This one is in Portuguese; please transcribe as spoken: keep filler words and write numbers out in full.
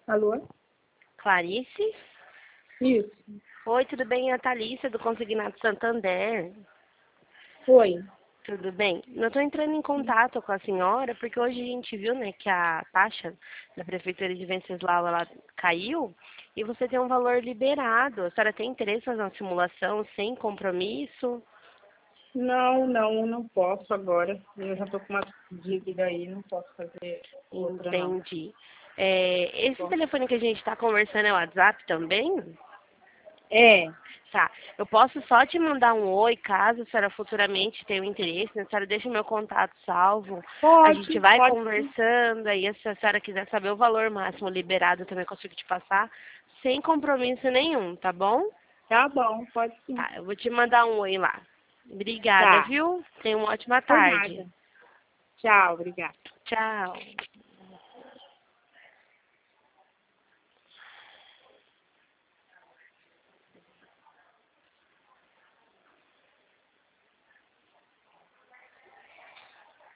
Alô? Clarice? Isso. Oi, tudo bem? É a Thalissa do Consignado Santander. Oi. Tudo bem? Eu estou entrando em contato com a senhora porque hoje a gente viu, né, que a taxa da Prefeitura de Venceslau ela caiu e você tem um valor liberado. A senhora tem interesse em fazer uma simulação sem compromisso? Não, não, não posso agora. Eu já tô com uma dívida aí, não posso fazer outra, não. Entendi. É, esse Bom. telefone que a gente está conversando é o WhatsApp também? É, Tá, eu posso só te mandar um oi, caso a senhora futuramente tenha um interesse, né? A senhora deixa meu contato salvo, a gente pode, vai pode sim. conversando, aí se a senhora quiser saber o valor máximo liberado, eu também consigo te passar, sem compromisso nenhum, tá bom? Tá bom, pode sim. Tá, eu vou te mandar um oi lá. Obrigada, Tá, viu? Tenha uma ótima por tarde. nada. Tchau, obrigada. Tchau.